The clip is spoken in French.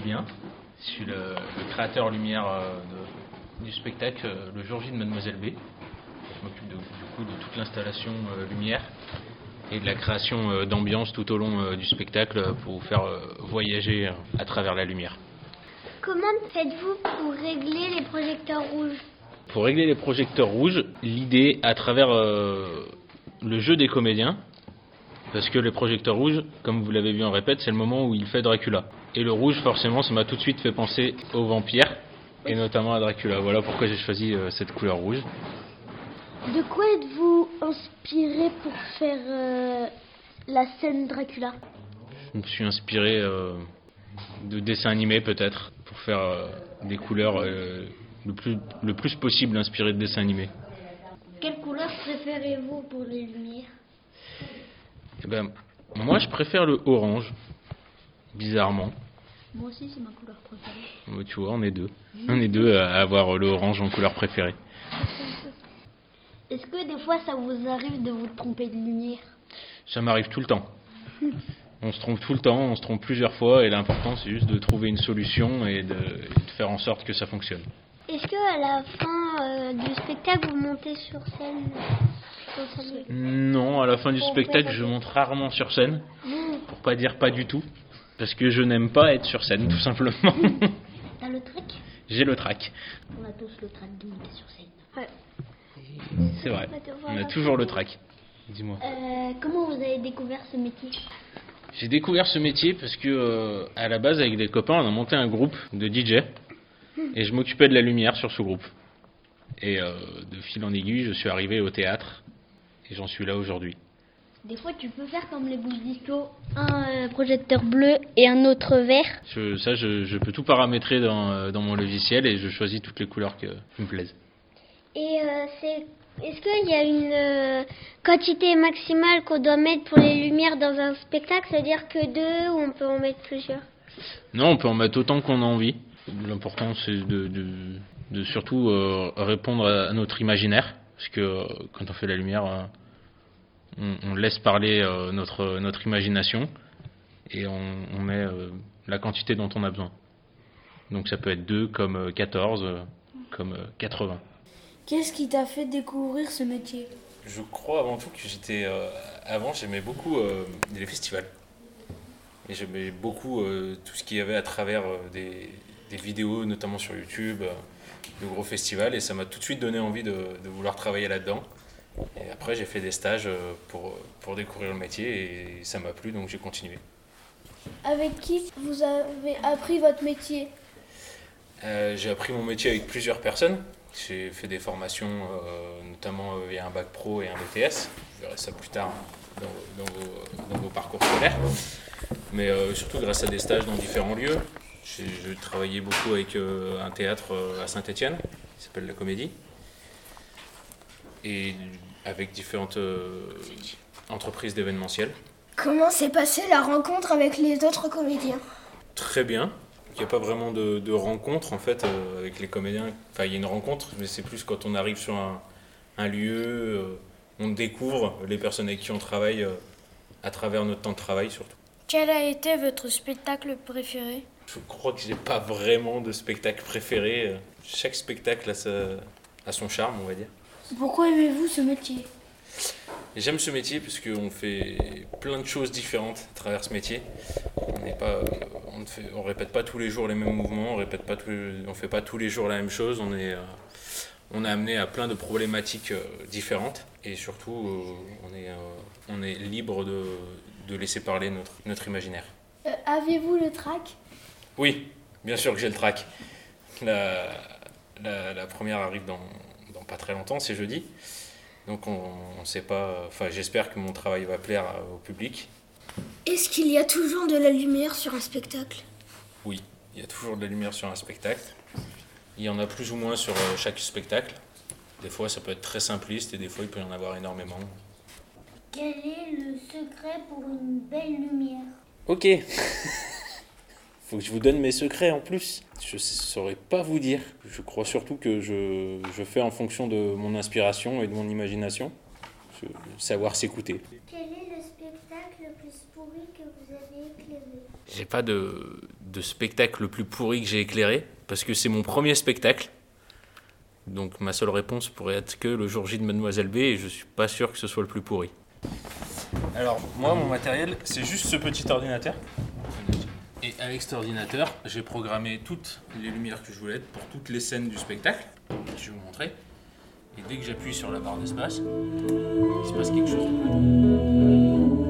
Julien. Je suis le créateur lumière du spectacle Le Jour J de Mademoiselle B. Je m'occupe du coup de toute l'installation lumière et de la création d'ambiance tout au long du spectacle pour vous faire voyager à travers la lumière. Comment faites-vous pour régler les projecteurs rouges ? Pour régler les projecteurs rouges, l'idée à travers le jeu des comédiens, parce que les projecteurs rouges, comme vous l'avez vu en répète, c'est le moment où il fait Dracula. Et le rouge, forcément, ça m'a tout de suite fait penser aux vampires, et notamment à Dracula. Voilà pourquoi j'ai choisi cette couleur rouge. De quoi êtes-vous inspiré pour faire la scène Dracula ? Je me suis inspiré de dessins animés peut-être, pour faire des couleurs le plus possible inspirées de dessins animés. Quelle couleur préférez-vous pour les lumières ? Eh ben, moi je préfère le orange, bizarrement. Moi aussi c'est ma couleur préférée. Tu vois, on est deux. On est deux à avoir le orange en couleur préférée. Est-ce que des fois ça vous arrive de vous tromper de lumière ? Ça m'arrive tout le temps. On se trompe tout le temps, on se trompe plusieurs fois et l'important c'est juste de trouver une solution et de faire en sorte que ça fonctionne. Est-ce qu'à la fin du spectacle vous montez sur scène ? Non, à la fin du spectacle je monte rarement sur scène, pour pas dire pas du tout, parce que je n'aime pas être sur scène tout simplement. T'as le trac ? J'ai le trac. On a tous le trac de monter sur scène. Ouais. C'est vrai, on a toujours le trac. Dis-moi. Comment vous avez découvert ce métier ? J'ai découvert ce métier parce que à la base avec des copains on a monté un groupe de DJ et je m'occupais de la lumière sur ce groupe. Et de fil en aiguille je suis arrivé au théâtre et j'en suis là aujourd'hui. Des fois tu peux faire comme les boules disco, un projecteur bleu et un autre vert. Je peux tout paramétrer dans mon logiciel et je choisis toutes les couleurs qui me plaisent. Et est-ce qu'il y a une quantité maximale qu'on doit mettre pour les lumières dans un spectacle ? C'est-à-dire que 2 ou on peut en mettre plusieurs ? Non, on peut en mettre autant qu'on a envie. L'important c'est de surtout répondre à notre imaginaire. Parce que quand on fait la lumière, on laisse parler notre imagination et on met la quantité dont on a besoin. Donc ça peut être 2 comme 14, comme 80. Qu'est-ce qui t'a fait découvrir ce métier ? Je crois avant tout que avant j'aimais beaucoup les festivals. Et j'aimais beaucoup tout ce qu'il y avait à travers des vidéos, notamment sur YouTube, de gros festivals. Et ça m'a tout de suite donné envie de vouloir travailler là-dedans. Et après j'ai fait des stages pour découvrir le métier et ça m'a plu, donc j'ai continué. Avec qui vous avez appris votre métier ? J'ai appris mon métier avec plusieurs personnes. J'ai fait des formations, notamment via un bac pro et un BTS. Vous verrez ça plus tard dans vos parcours scolaires. Mais surtout grâce à des stages dans différents lieux. J'ai travaillé beaucoup avec un théâtre à Saint-Étienne, qui s'appelle La Comédie. Et avec différentes entreprises d'événementiel. Comment s'est passée la rencontre avec les autres comédiens ? Très bien. Il n'y a pas vraiment de rencontre en fait avec les comédiens. Enfin, il y a une rencontre, mais c'est plus quand on arrive sur un lieu, on découvre les personnes avec qui on travaille à travers notre temps de travail surtout. Quel a été votre spectacle préféré ? Je crois que j'ai pas vraiment de spectacle préféré. Chaque spectacle a son charme, on va dire. Pourquoi aimez-vous ce métier ? J'aime ce métier parce qu'on fait plein de choses différentes à travers ce métier. On répète pas tous les jours les mêmes mouvements, on fait pas tous les jours la même chose. On est amené à plein de problématiques différentes et surtout on est libre de laisser parler notre imaginaire. Avez-vous le trac ? Oui, bien sûr que j'ai le trac. La première arrive dans pas très longtemps, c'est jeudi. Donc on sait pas. Enfin, j'espère que mon travail va plaire au public. Est-ce qu'il y a toujours de la lumière sur un spectacle ? Oui, il y a toujours de la lumière sur un spectacle. Il y en a plus ou moins sur chaque spectacle. Des fois, ça peut être très simpliste et des fois, il peut y en avoir énormément. Quel est le secret pour une belle lumière ? Ok. Faut que je vous donne mes secrets en plus. Je ne saurais pas vous dire. Je crois surtout que je fais en fonction de mon inspiration et de mon imagination. Savoir s'écouter. Quel est le spectacle le plus pourri que vous avez éclairé? J'ai pas de spectacle le plus pourri que j'ai éclairé, parce que c'est mon premier spectacle. Donc ma seule réponse pourrait être que le jour J de Mademoiselle B, et je suis pas sûr que ce soit le plus pourri. Alors moi, mon matériel, c'est juste ce petit ordinateur. Et avec cet ordinateur, j'ai programmé toutes les lumières que je voulais pour toutes les scènes du spectacle. Je vais vous montrer. Et dès que j'appuie sur la barre d'espace, il se passe quelque chose.